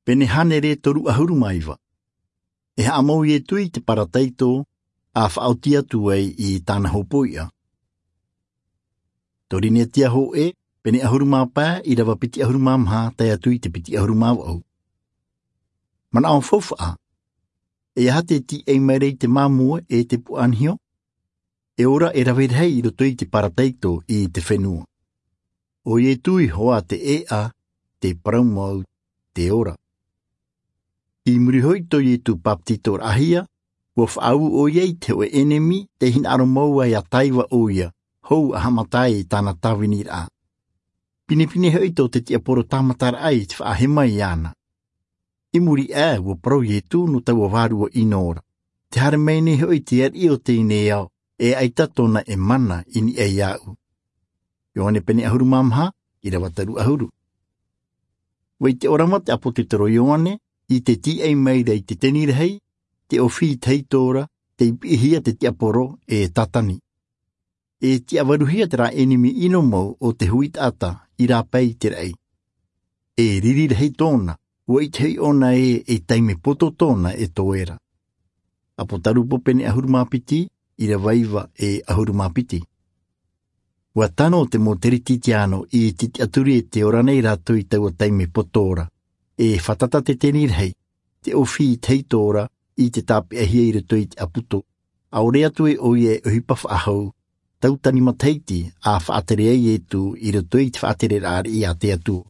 Pene hanere toru ahuru maiwa. E amau e tui te parataito a whaotia tuai I tāna hopoia. Torine tia ho pene ahuru mapa I rawa piti ahuru mamha tai atui te piti ahuru au. Mana au fofa e hate ti e merei te mamua e te puanhio. E ora e rawirhei I rotoi te parataito I te whenua. O e tui hoa te te praumau te ora. I murihoi to i tu paptitor ahia, wa whaau o iei te o enemi te hin aromaua ia taiwa o ia, hou a hamatai tāna tawinir a. Pinipine hoi to te tia poro tamatar ai te whaahema I ana. I muri wa pro i tu no tau waru o inora. Te hare meine hoi te i o te ine au, e aitatona e mana ini e iau. Ioane pene ahuru mamha, I rawa taru ahuru. Wei te orama te apo te toro ioane, I te ti ei meira I te tenirhei, te ofi teitora, te ipihia te ti aporo e tatani. E ti avaruhia te ra enemi ino mau o te huit ata I ra pei te rei. E ririrhei tōna, ua I te ona e taime poto tōna e toera. Apo tarupo pene ahuru mapiti, I ra waiva e ahuru mapiti. Ua tano te mo terititiano I titi aturi e te ora nei rato I taua taime potora. E whatata te tenirhei, te ofi teitora I te tape ahia I rato I te aputo. Aorea tue o ie uhipa whaahau, tautani mateiti a whaatere ei e tu I rato I te whaatere rāri I a te atu.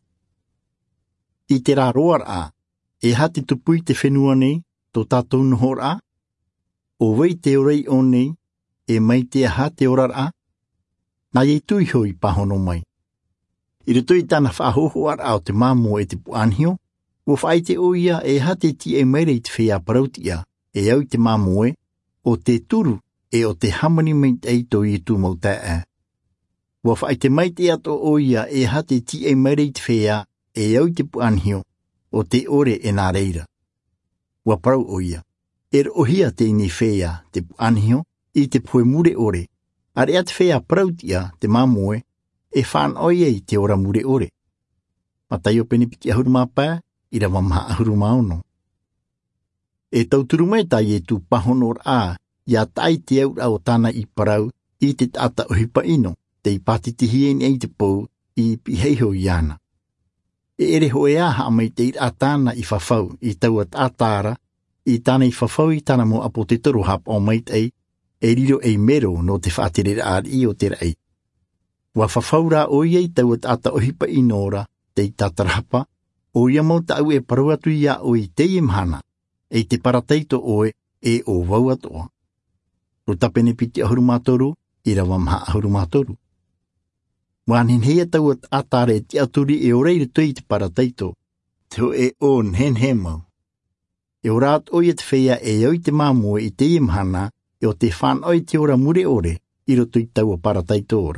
I te rā roar a, e hati tupui te whenua nei, tō tātou nohor a. O wei te orei o nei, e mai te aha te orar a. Nā iei tui hoi pahono mai. I rato I tāna whaahoho ar au te māmo e te puanhio, ua whai te o ia e hate ti e meire I te whea parautia, e au te māmo o te turu e o te hamani meit eito I tu mau tae. Ua whai te mai te ato o ia e hate ti e meire I te whea, e au te puanhio, o te ore e nā reira. Ua parau o ia, e rohia te ini whea te puanhio, I te pue mure ore, are at whea parautia te mamoe, e whaan oia I te ora mure ore. Matai o pene piki ahuru mapa, I rawa maha ahuru maono. E tauturu mai tai e tu pahonor a, ia tai te aura o tāna I parau, I te tata o hipa ino, te I patitihi e nei te pou, I piheiho I ana. E ere hoe a haamai te I atana I whawhau, I taua tātara, I tāna I whawhau I tāna mo apo te toru hap o mait ei, e riro ei mero no te whaatere ar I o te rei. Wa whawhaura o iei taua tata o hipa inora, te I tatarahapa, o ia mau tau e paruatu ia o I te imhana, e te parateito oe e o wau atoa. O tapene piti ahuru mātoru, I rawa maha ahuru mātoru. Wanin hea taua atare te aturi e o reire tui te parateito, te o e on hen he mau. E o rāt oia te whea e au te māmua I te imhana, e o te whan oi te ora mure ore, I roto I taua parataito ora.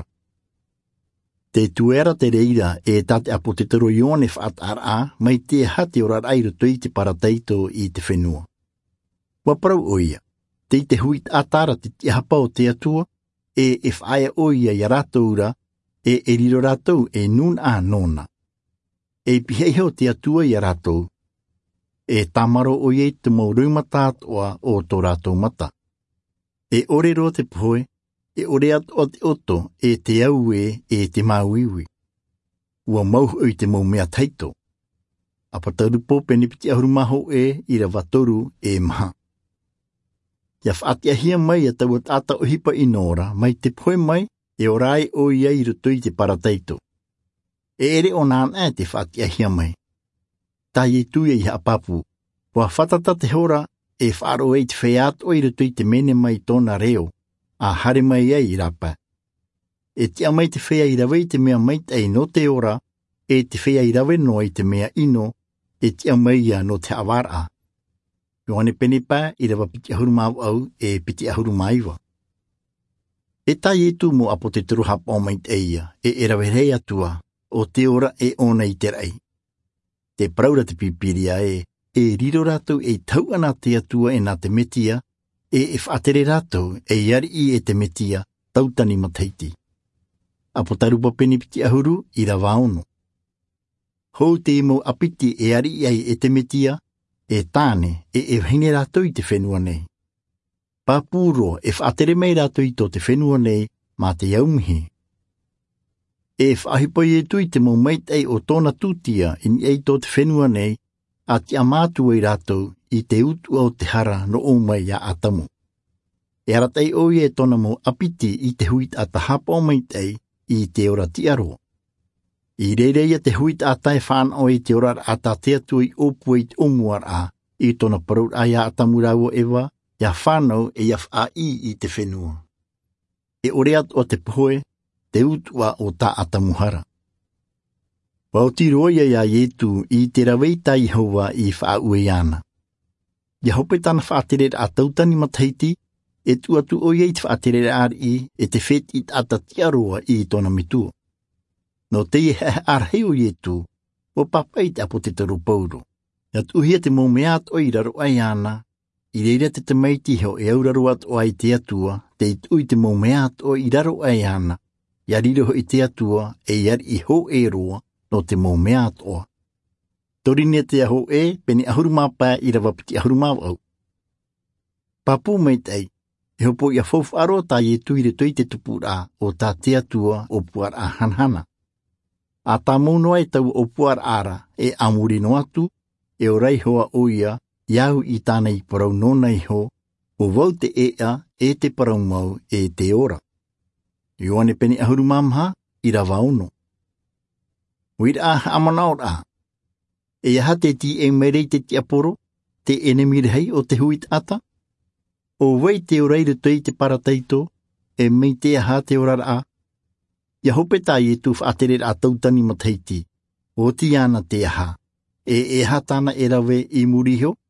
Te tuera te reira e tate apo te taro ione whaat ara, mai te hati ora rai roto I te parataito I te whenua. Waparau oia, te I te huit atara te te hapa o te atua, e whaia oia I ratoura, e riro ratou e nun a nona. E piheiho te atua I ratou, e tamaro oia te mau rumatat o tō ratou mata. E orero te poe, e ore o te oto e te aue e te mauiwi. Ua mauhu I te mau mea taito. Apatauru po penipiti ahuru maho I rawa toru e maha. Ia whaatia hia mai a taua tata o hipa inora, mai te poe mai e orai o ia I roto I te parataito. E ere o nāna te whaatia hia mai. Tai e tui I haapapu, wa whatata te hora e whaaro e te wheat o I roto I te mene mai tōna reo, a hare mai I rapa. E tia mai te whea I rawe I te mea mait ei no te ora, e te whea I rawe no I te mea ino, e tia mai ia no te awara. Ioane penepa I rawa piti ahuru mau au e piti ahuru maiwa. E tai e tu mo apo te turu hap o mait eia, e rawe rei atua, o te ora e ona I te rei. Te praura te pipiria e riro ratou e tau ana te atua e nā te metia, e whaatere ratou e iari I te metia, tautani mateiti. Apo tarupa penipiti ahuru I rawa ono. Hou te mo apiti e ari ai e te metia, e tāne e hine rātou I te whenua nei. Pāpūro e whaatere mei rātou I tō te whenua nei mā te iaumihi. E whaahipoi e tui te mo meit ei o tōna tūtia in ei tō te whenua nei, a te amātu ai rātou I te utu o te hara no o mai a atamu. E aratei oi e tōna mo apiti I te huit a tahapa o meit ei I te ora ti aro. I reireia te huit a tai whanau I te ora a ta te atui opu I te omuar a I tōna paraut a ia atamurau ewa, ia whanau e ia wha I te whenua. E ore atu o te poe, te utua o ta atamuhara. Wau tiroia ia ietu I te raweita I haua I wha ue ana. Ia hope tana whaatere a tautani mataiti, e tuatu o iei te whaatere ari e te whet I ata tiaroa I tōna mitua. No te arheo ietu, o papai te apo te taru pauro. Ia tuhia te mō mea at o I raro ai ana, I reira te maiti heo e auraro at o ai te atua, te itui te mō mea at o I raro ai ana, ia riro I te atua e iari I ho e roa no te mō mea at oa. Torine te aho e, peni ahurumapa I rawa piti ahurumau au. Papu meit ei, e hopo ia fofu aro ta I tuire toi te tupura o ta te atua o puar a hanhana. A ta mono ai tau o puar ara e amuri no atu, e o rei hoa o ia, iau I tānei parau nonai ho, o wau te ea e te parau mau e te ora. Ioane peni ahurumamha I rawa ono. Wira amanaot a. E aha te ti e merei te ti aporo, te enemirehei o te huit ata. O wei te oreire tui te parataito, e mei te aha te orara a. Ia hope tai e tu whaatere a tautani mataiti, o ti ana te aha. E aha tāna e rawe I muriho,